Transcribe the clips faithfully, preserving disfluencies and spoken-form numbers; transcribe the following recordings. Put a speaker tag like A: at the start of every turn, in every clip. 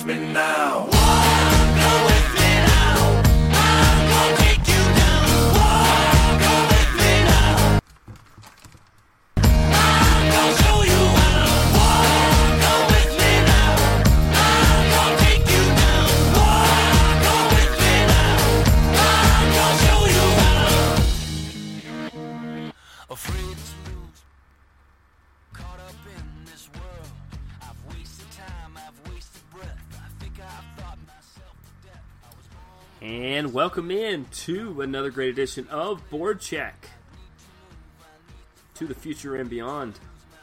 A: me now. Walk, go with me now. I'm gonna take you down. Walk, go with me now. I'm gonna show you how. Walk, go with me now. I'm gonna take you down. Walk, go with me now. I'm gonna show you how. Afraid to lose. Caught up in this world. I've wasted time, I've wasted breath. I think I've thought myself to death. I was born.
B: And welcome in to another great edition of Board Check. To the future and beyond.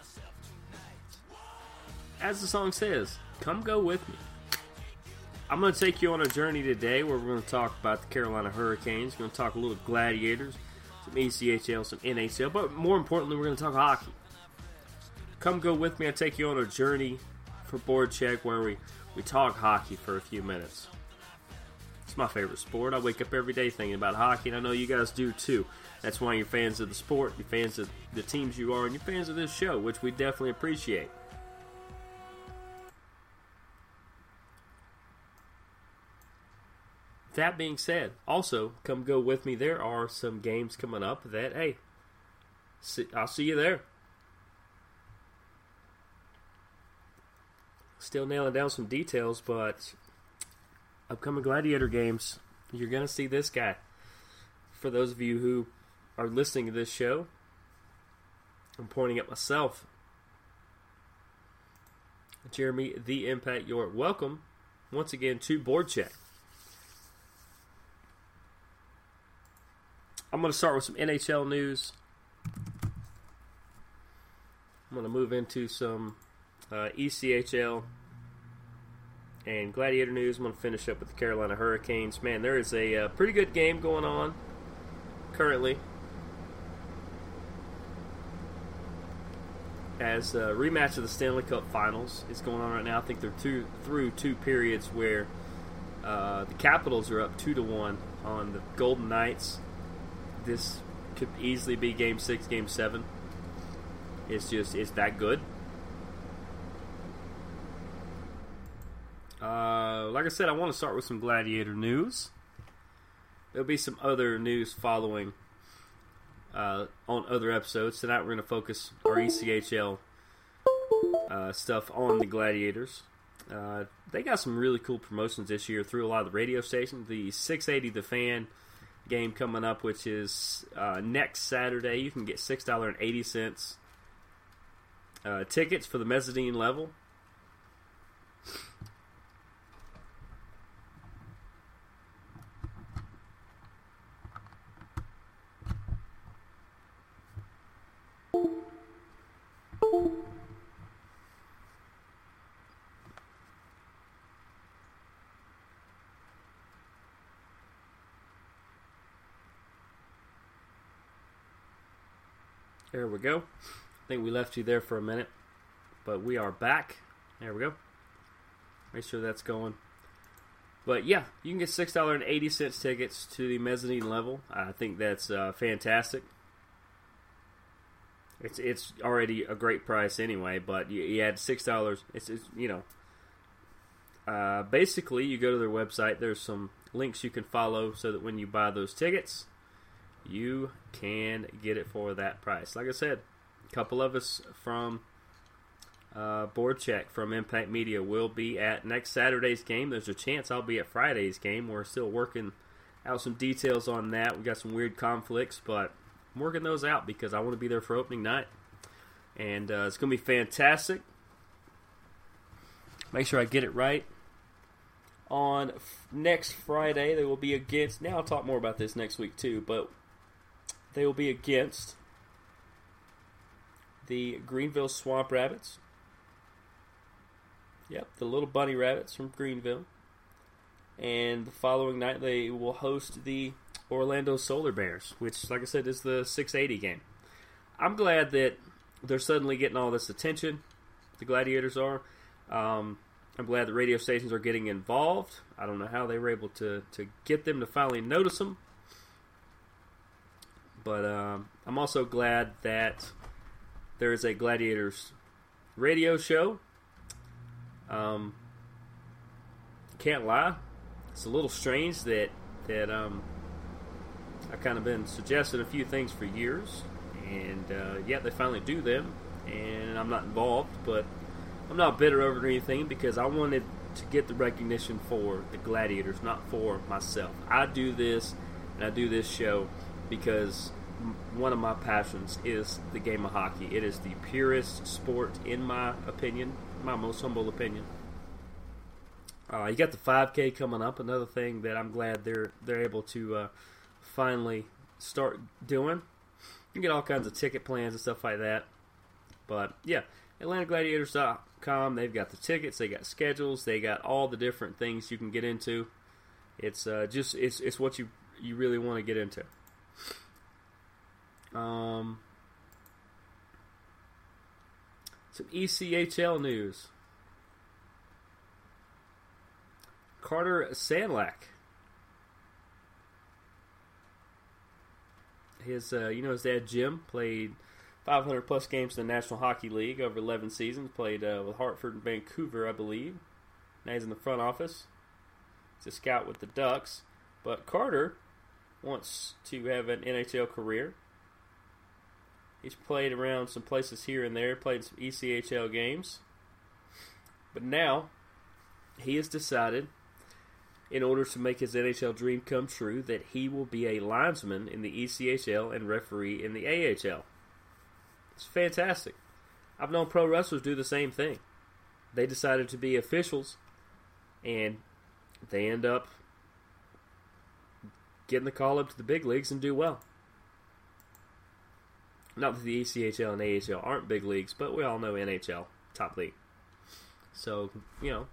B: As the song says, come go with me. I'm going to take you on a journey today where we're going to talk about the Carolina Hurricanes. We're going to talk a little Gladiators, some E C H L, some N H L, but more importantly, we're going to talk hockey. Come go with me. I take you on a journey for Board Check where we, we talk hockey for a few minutes. It's my favorite sport. I wake up every day thinking about hockey, and I know you guys do too. That's why you're fans of the sport, you're fans of the teams you are, and you're fans of this show, which we definitely appreciate. That being said, also, come go with me. There are some games coming up that, hey, see, I'll see you there. Still nailing down some details, but upcoming Gladiator games, you're going to see this guy. For those of you who are listening to this show, I'm pointing at myself. Jeremy, the Impact York. Welcome once again to Board Check. I'm going to start with some N H L news. I'm going to move into some uh, E C H L and Gladiator news. I'm going to finish up with the Carolina Hurricanes. Man, there is a uh, pretty good game going on currently. As a rematch of the Stanley Cup Finals is going on right now. I think they're two, through two periods where uh, the Capitals are up two to one on the Golden Knights. This could easily be Game Six, Game Seven. It's just it's that good. Uh, like I said, I want to start with some Gladiator news. There'll be some other news following uh, on other episodes. Tonight we're going to focus our E C H L uh, stuff on the Gladiators. Uh, they got some really cool promotions this year through a lot of the radio stations. The six eighty The Fan game coming up, which is uh, next Saturday. You can get six dollars and eighty cents uh, tickets for the mezzanine level. There we go. I think we left you there for a minute, but we are back. There we go. Make sure that's going. But yeah, you can get six dollars and eighty cents tickets to the mezzanine level. I think that's uh, fantastic. It's it's already a great price anyway, but you, you add six dollars. It's, it's you know, uh, basically you go to their website. There's some links you can follow so that when you buy those tickets, you can get it for that price. Like I said, a couple of us from uh, Board Check from Impact Media will be at next Saturday's game. There's a chance I'll be at Friday's game. We're still working out some details on that. We've got some weird conflicts, but I'm working those out because I want to be there for opening night. And uh, it's going to be fantastic. Make sure I get it right. On f- next Friday, they will be against... Now, I'll talk more about this next week, too, but they will be against the Greenville Swamp Rabbits. Yep, the little bunny rabbits from Greenville. And the following night, they will host the Orlando Solar Bears, which, like I said, is the six eighty game. I'm glad that they're suddenly getting all this attention. The Gladiators are. Um, I'm glad the radio stations are getting involved. I don't know how they were able to, to get them to finally notice them. But um, I'm also glad that there is a Gladiators radio show. Um, can't lie, it's a little strange that that um, I've kind of been suggesting a few things for years, and uh, yeah, they finally do them, and I'm not involved, but I'm not bitter over it or anything because I wanted to get the recognition for the Gladiators, not for myself. I do this, and I do this show because one of my passions is the game of hockey. It is the purest sport, in my opinion, my most humble opinion. Uh, you got the five K coming up. Another thing that I'm glad they're they're able to uh, finally start doing. You can get all kinds of ticket plans and stuff like that. But yeah, Atlanta Gladiators dot com. They've got the tickets. They got schedules. They got all the different things you can get into. It's uh, just it's it's what you you really want to get into. Um, some E C H L news. Carter Sandlack. His, uh, you know, his dad Jim played five hundred plus games in the National Hockey League over eleven seasons. Played uh, with Hartford and Vancouver, I believe. Now he's in the front office. He's a scout with the Ducks. But Carter wants to have an N H L career. He's played around some places here and there, played some E C H L games. But now, he has decided, in order to make his N H L dream come true, that he will be a linesman in the E C H L and referee in the A H L. It's fantastic. I've known pro wrestlers do the same thing. They decided to be officials, and they end up getting the call up to the big leagues and do well. Not that the E C H L and A H L aren't big leagues, but we all know N H L, top league. So, you know,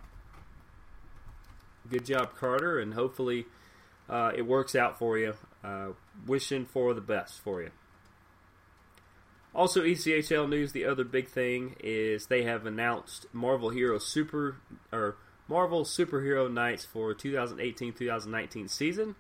B: good job, Carter, and hopefully uh, it works out for you. Uh, wishing for the best for you. Also, E C H L news, the other big thing is they have announced Marvel Hero Super or Marvel Superhero Nights for twenty eighteen twenty nineteen season.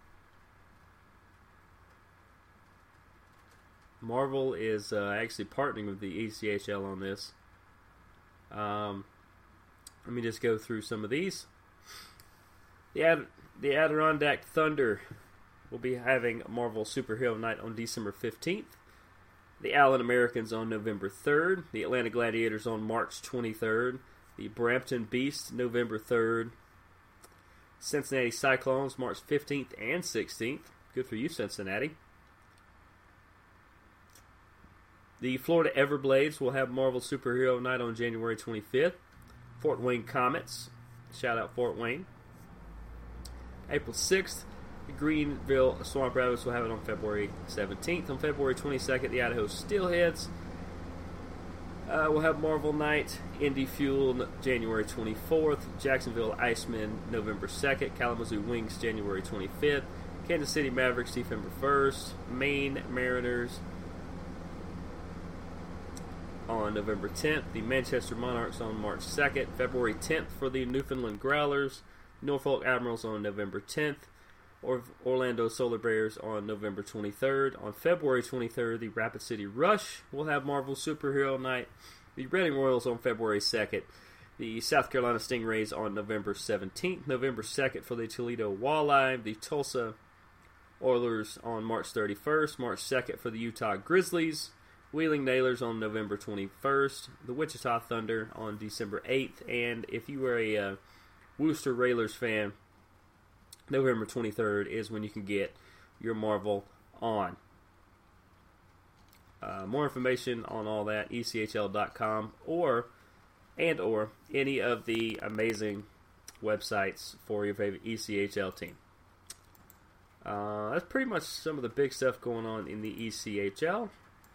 B: Marvel is uh, actually partnering with the E C H L on this. Um, let me just go through some of these. The Ad- the Adirondack Thunder will be having Marvel Superhero Night on December fifteenth. The Allen Americans on November third. The Atlanta Gladiators on March twenty-third. The Brampton Beast November third. Cincinnati Cyclones March fifteenth and sixteenth. Good for you, Cincinnati. The Florida Everblades will have Marvel Superhero Night on January twenty-fifth. Fort Wayne Comets, shout out Fort Wayne. April sixth, the Greenville Swamp Rabbits will have it on February seventeenth. On February twenty-second, the Idaho Steelheads uh, will have Marvel Night. Indy Fuel January twenty-fourth. Jacksonville Icemen November second. Kalamazoo Wings January twenty-fifth. Kansas City Mavericks December first. Maine Mariners on November tenth, the Manchester Monarchs on March second, February tenth for the Newfoundland Growlers, Norfolk Admirals on November tenth, or Orlando Solar Bears on November twenty-third. On February twenty-third, the Rapid City Rush will have Marvel Superhero Night, the Reading Royals on February second, the South Carolina Stingrays on November seventeenth, November second for the Toledo Walleye, the Tulsa Oilers on March thirty-first, March second for the Utah Grizzlies, Wheeling Nailers on November twenty-first, the Wichita Thunder on December eighth, and if you were a uh, Worcester Railers fan, November twenty-third is when you can get your Marvel on. Uh, more information on all that, E C H L dot com or and or any of the amazing websites for your favorite E C H L team. Uh, that's pretty much some of the big stuff going on in the E C H L.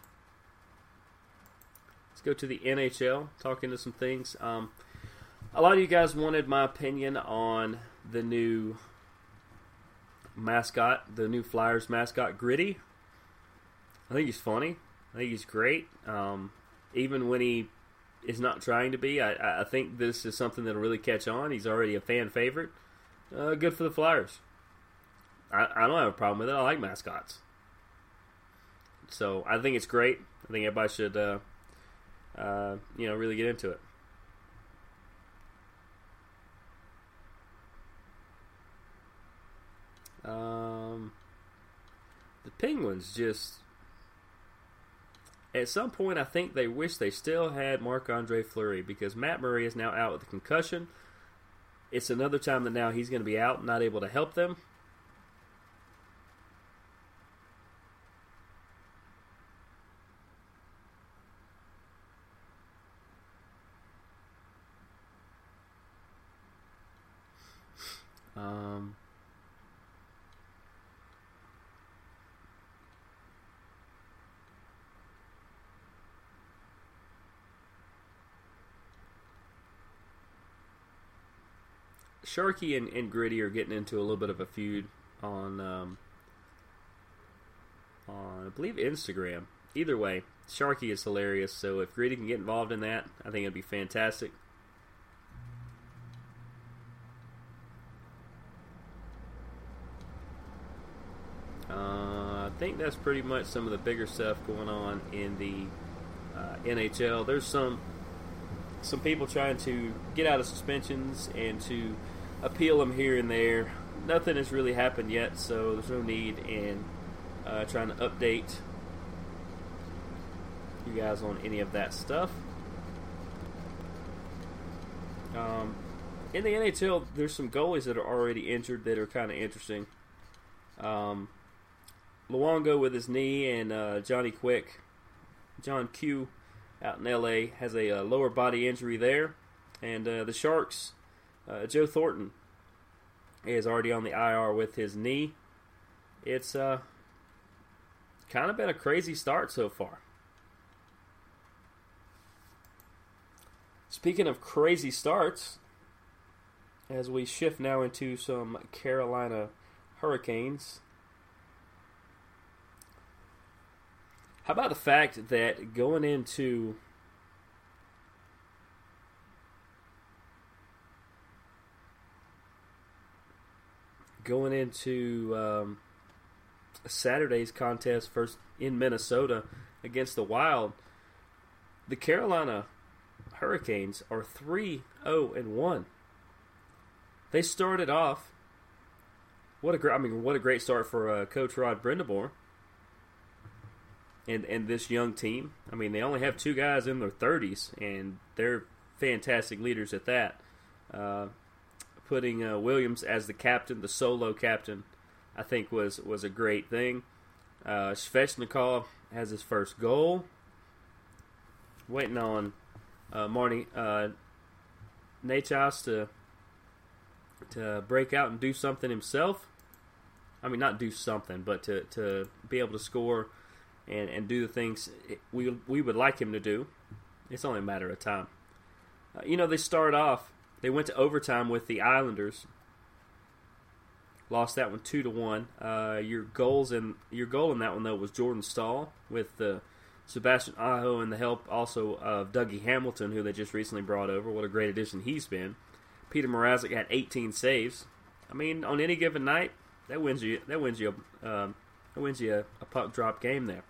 B: Go to the N H L, talk into some things. Um, a lot of you guys wanted my opinion on the new mascot, the new Flyers mascot, Gritty. I think he's funny. I think he's great. Um, even when he is not trying to be, I, I think this is something that'll really catch on. He's already a fan favorite. Uh, good for the Flyers. I, I don't have a problem with it. I like mascots. So I think it's great. I think everybody should... Uh, Uh, you know, really get into it. Um, the Penguins just, at some point, I think they wish they still had Marc-Andre Fleury, because Matt Murray is now out with a concussion. It's another time that now he's going to be out, not able to help them. Um, Sharky and, and Gritty are getting into a little bit of a feud on, um, on I believe Instagram. Either way, Sharky is hilarious. So if Gritty can get involved in that, I think it'd be fantastic. Uh, I think that's pretty much some of the bigger stuff going on in the uh, N H L. There's some some people trying to get out of suspensions and to appeal them here and there. Nothing has really happened yet, so there's no need in uh, trying to update you guys on any of that stuff. Um, in the N H L, there's some goalies that are already injured that are kind of interesting. Um, Luongo with his knee, and uh, Johnny Quick, John Q, out in L A, has a uh, lower body injury there. And uh, the Sharks, uh, Joe Thornton is already on the I R with his knee. It's uh, kind of been a crazy start so far. Speaking of crazy starts, as we shift now into some Carolina Hurricanes, how about the fact that going into going into um, Saturday's contest first in Minnesota against the Wild, the Carolina Hurricanes are three oh and one. They started off, what a great I mean what a great start for uh, Coach Rod Brind'Amour and and this young team. I mean, they only have two guys in their thirties, and they're fantastic leaders at that. Uh, putting uh, Williams as the captain, the solo captain, I think was was a great thing. Uh, Svechnikov has his first goal. Waiting on uh, Marty uh, Necas to to break out and do something himself. I mean, not do something, but to, to be able to score and, and do the things we we would like him to do. It's only a matter of time. Uh, you know, they started off, they went to overtime with the Islanders. Lost that one two to one. Uh, your goals in your goal in that one though was Jordan Staal with uh, Sebastian Aho and the help also of Dougie Hamilton, who they just recently brought over. What a great addition he's been. Peter Mrazek had eighteen saves. I mean, on any given night, that wins you. That wins you. Um, that wins you a, a puck drop game there.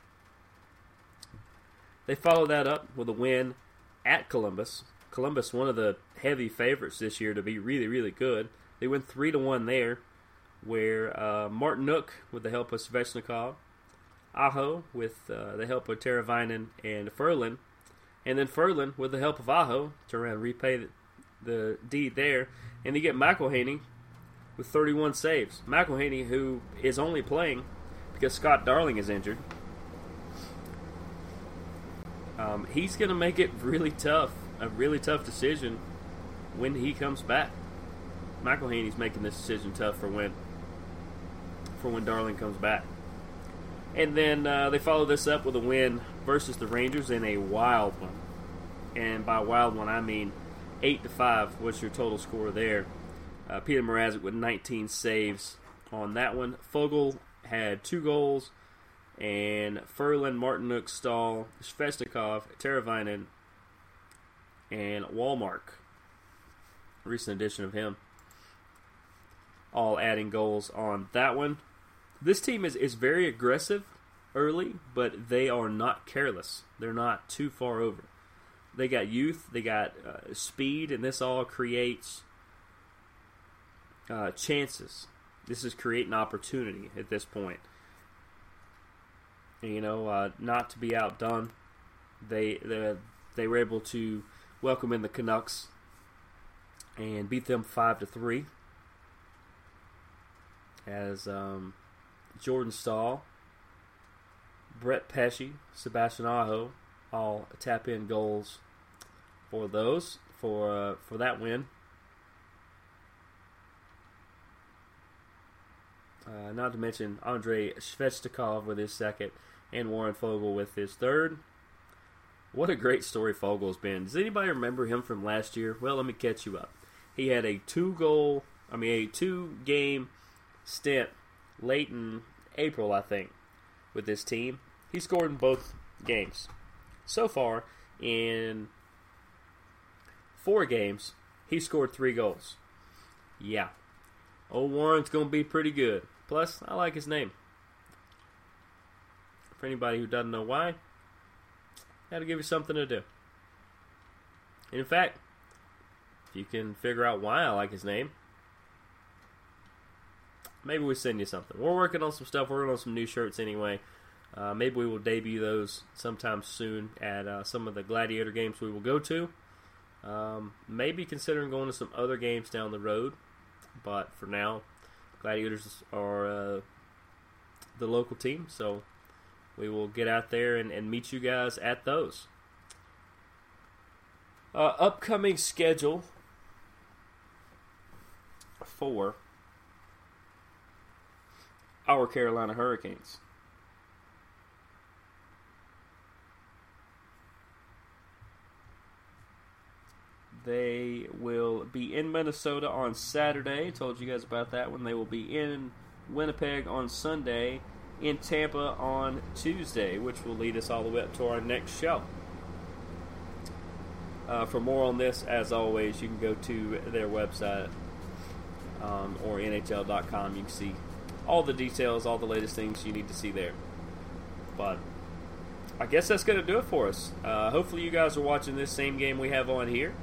B: They followed that up with a win at Columbus. Columbus, one of the heavy favorites this year to be really, really good. They went three to one there, where uh, Martinook with the help of Svechnikov, Aho with uh, the help of Teravainen and Ferland, and then Ferland with the help of Aho to around repay the, the deed there, and they get McElhaney with thirty-one saves. McElhaney, who is only playing because Scott Darling is injured. Um, he's going to make it really tough, a really tough decision when he comes back. McElhaney's making this decision tough for when for when Darling comes back. And then uh, they follow this up with a win versus the Rangers in a wild one. And by wild one, I mean eight to five was your total score there. Uh, Peter Mrazek with nineteen saves on that one. Fogle had two goals, and Ferland, Martinook, Staal, Svechnikov, Teravainen, and Wallmark, recent addition of him, all adding goals on that one. This team is, is very aggressive early, but they are not careless. They're not too far over. They got youth, they got uh, speed, and this all creates uh, chances. This is creating opportunity at this point. And, you know, uh, not to be outdone, they they they were able to welcome in the Canucks and beat them five to three. As um, Jordan Staal, Brett Pesce, Sebastian Aho all tap in goals for those for uh, for that win. Uh, not to mention Andrei Svechnikov with his second, and Warren Fogle with his third. What a great story Fogle's been. Does anybody remember him from last year? Well, let me catch you up. He had a two-goal, I mean a two-game stint late in April, I think, with this team. He scored in both games. So far, in four games, he scored three goals. Yeah. Old Warren's going to be pretty good. Plus, I like his name. For anybody who doesn't know why, got to give you something to do. And in fact, if you can figure out why I like his name, maybe we send you something. We're working on some stuff. We're working on some new shirts anyway. Uh, maybe we will debut those sometime soon at uh, some of the Gladiator games we will go to. Um, maybe considering going to some other games down the road. But for now, Gladiators are uh, the local team. So we will get out there and, and meet you guys at those. Uh, upcoming schedule for our Carolina Hurricanes. They will be in Minnesota on Saturday. Told you guys about that one. They will be in Winnipeg on Sunday, in Tampa on Tuesday, which will lead us all the way up to our next show. Uh, for more on this, as always, you can go to their website um, or N H L dot com. You can see all the details, all the latest things you need to see there. But I guess that's going to do it for us. Uh, hopefully you guys are watching this same game we have on here.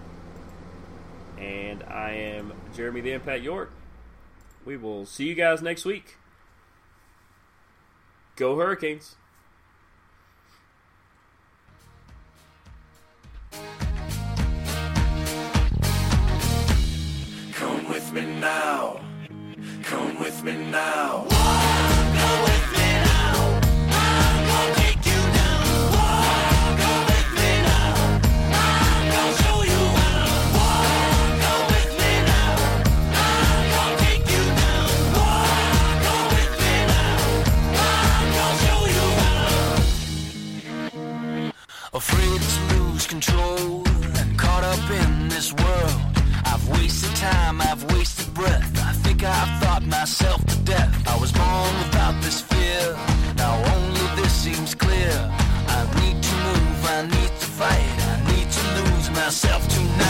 B: And I am Jeremy the Impact York. We will see you guys next week. Go Hurricanes.
A: Come with me now. Come with me now. Come with me now. I'm gonna take you down. Come with me now. I'm gonna show you how. Come with me now. I'm gonna take you down. Come with me now. I'm gonna show you how. Afraid to lose control and caught up in this world. I've wasted time, I've wasted breath. I think I've thought myself to death. I was born without this fear.